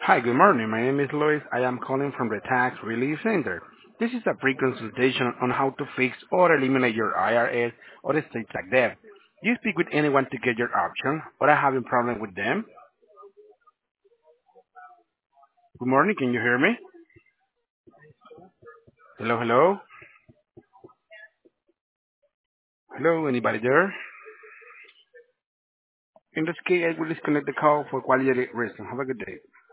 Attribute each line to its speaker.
Speaker 1: Hi, good morning. My name is Luis. I am calling from the Tax Relief Center. This is a free consultation on how to fix or eliminate your IRS or estate tax debt. Do you speak with anyone to get your option or are having problem with them? Good morning. Can you hear me? Hello, hello? Hello, anybody there? In this case, I will disconnect the call for quality reason. Have a good day.